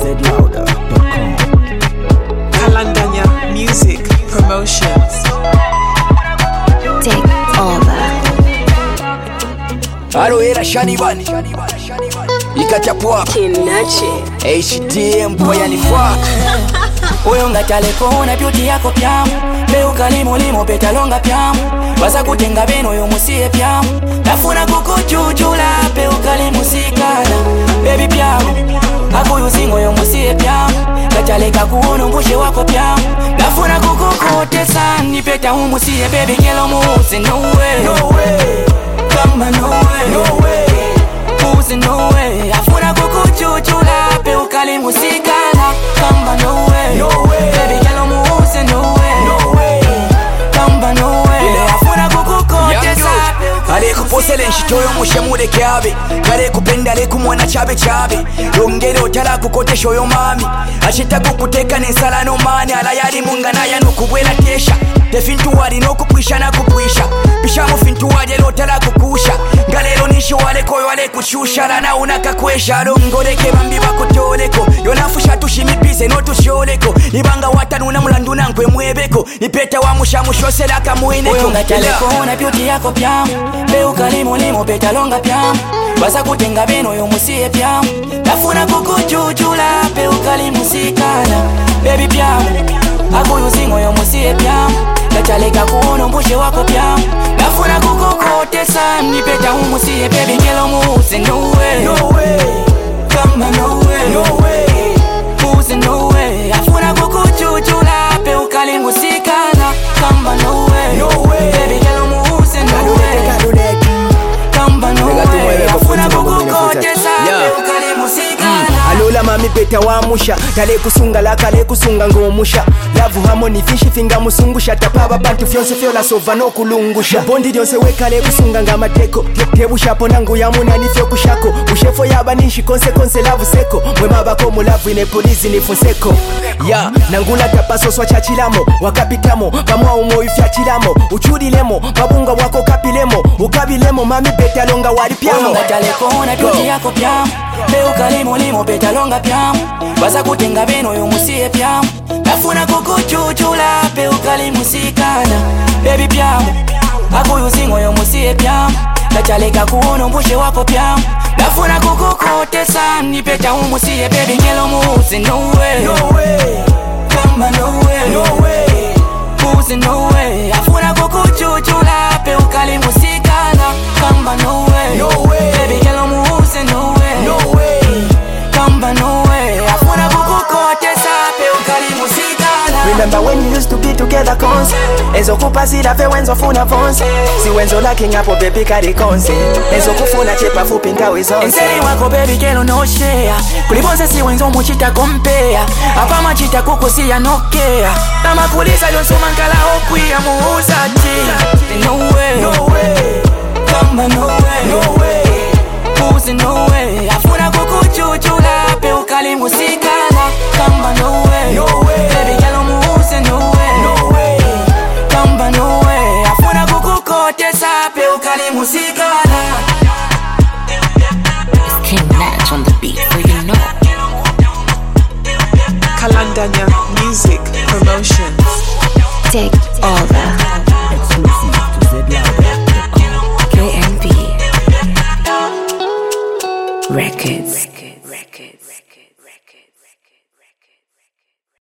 zlouder.com. Kalandanya Music Promotions. Take over. Alo era Shanibani ikachapwa Kinachi HDM boya ni fa Oyo ngatale kona beauty yako pyamu Leo kalimo limo petalonga pyamu Waza kutenga beno yo musiye pyamu Nafuna kukuchuchula pe ukalimu sikana Baby pyamu Akuyu zingo yo musiye pyamu Ngatale kakuono mbushe wako pyamu Nafuna kukukotesa nipeta umusiye baby kelo muuse no way no way Kama no way no way Muuse no way Afuna kukuchuchula pe ukalimu sikana Kamba no way no way Baby kelo muuse no way no way Kamba no way Afuna kukukotesa kale kuposele nshitoyo mushamure kyabe kale kupenda le kumwana chabe chabe yongere otala kukotesha oyo mami achita kukuteka nensala no mani ala yali mungana ya nokubwela tesha tefintu wali nokupwisha na kupwisha pisha mufintu wali otala kukusha ngalero nisho wale koyo wale kushusha lana unakakwesha longoleke bambi bakutoleko yonafusha tushimipize no tusholeko ibanga watanuna mulanduna nkwe mwebeko ipeta wa mushamushosela kamwineko Oyo ngatale kona beauty yako pyamu Leo kalimo limo petalonga pyamu Waza kutenga beno yo musiye pyamu Nafuna kukuchuchula pe ukalimu sikana Baby pyamu Akuyu zingo yo musiye pyamu Gatale kakuono mbushe wako pyamu Nafuna kukukotesa nipeta umusiye baby kelo muuse no way no way Kama no way no way Muuse no way Afuna kukuchuchula pe ukalimu sikana Kamba no way no way Baby kelo muuse no way Kamba no way Afuna kukukotesa pe ukalimu sikana alola mami peta wamusha tale kusunga la kale kusunga ngomusha lavu harmony fishi finga musungusha tapaba bantu fyonse fyola sova no kulungusha bondi lyonse wekale kusunga ngamateko tebusha ponangu ya munani fyo kushako ushefo yaba ninshi konse lavu seko mwema bako mulavu ine polizi ni fonseko ya nangula tapasoswa chachilamo wakapitamo pamwa umo ifyachilamo uchudilemo babunga wako kapilemo ukabilemo mami peta longa wali pyamo ngatale kona beauty yako pyamu Leo kalimo limo petalonga pyamu Waza kutenga beno yo musiye pyamu Nafuna kukuchuchula pe ukalimu sikana Baby pyamu Akuyu zingo yo musiye pyamu Gatale kakuono mbushe wako pyamu Nafuna kukukotesa nipeta umusiye baby kelo muuse no way no way Kama no way no way Muuse no way Afuna kukuchuchula pe ukalimu sikana Kamba no way no way Baby kelo muuse no way no way Kamba no way Afuna kukukotesa pe ukalimu sikana Remember when you used to be together conse Enzo kupazira fe wenzo funa vonse Si wenzo laki ngapo baby kari konse Enzo kufuna chepa fupi ntawe zonse Enseri wako baby kelo no share Kulibonse si wenzo muchita kompea Apa machita kukusiya nokea Tama kulisa yonsu mankala okwiya muuza ti No way no way Kamba no way no way Muuse no way Afuna kukuchuchula pe ukalimu sikana Kamba no way no way Baby kelo muuse no way no way Kamba no way Afuna kukukotesa pe ukalimu sikana It's King Natch on the beat, so you know. Kalandanya Music Promotions. Take over. exclusive to zlouder.com. KMB Records.